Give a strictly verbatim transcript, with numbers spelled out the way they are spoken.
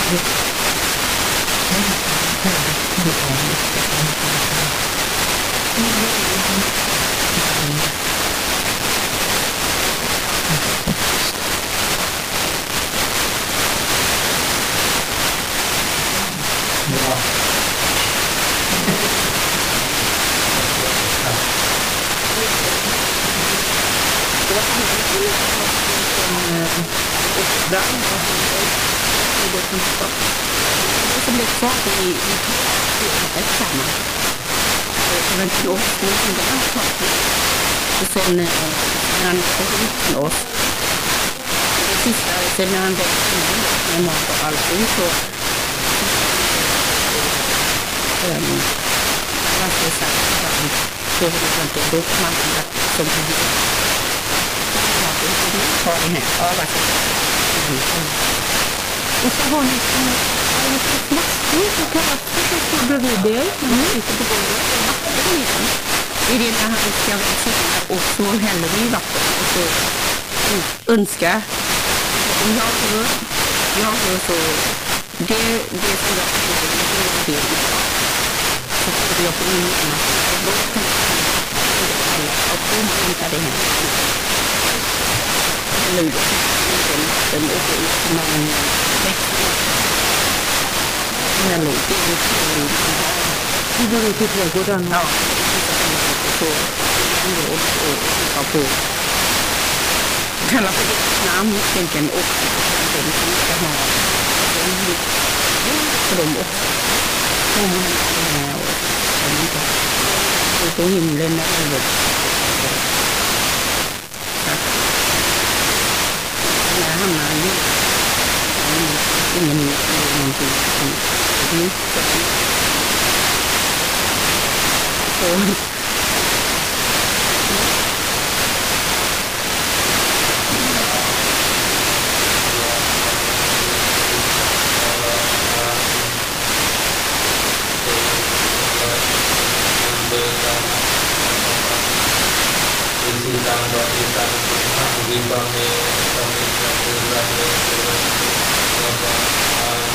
som blev kvar i ett samman. Det var en klåsning som det var kvar. Och sen när han kom hit med oss. Det sista, sen när han växte med mat och allting så um, var det sagt att han såg att det var man som han har det här. Ja, vad så. Och så har ni som lite flaskor och kaffe som står bredvid er. Mm. Sitter på bordet och vatten i den. Det är det när han ska sitta och så häller vi i vatten och så önskar. Och jag hör, jag hör så, det, det som jag får det är det idag. Så får jag på min ena och då kan jag och då hämtar det hem. Eller hur? Den åker ut som man växer. Men det är ju så. Du går ut i trädgården? Ja. Så och och på kalla för namn tänker också på den som ska ha för dem också. Och på himlen över. När hamnar ju ingen någonting som nytt. Så Di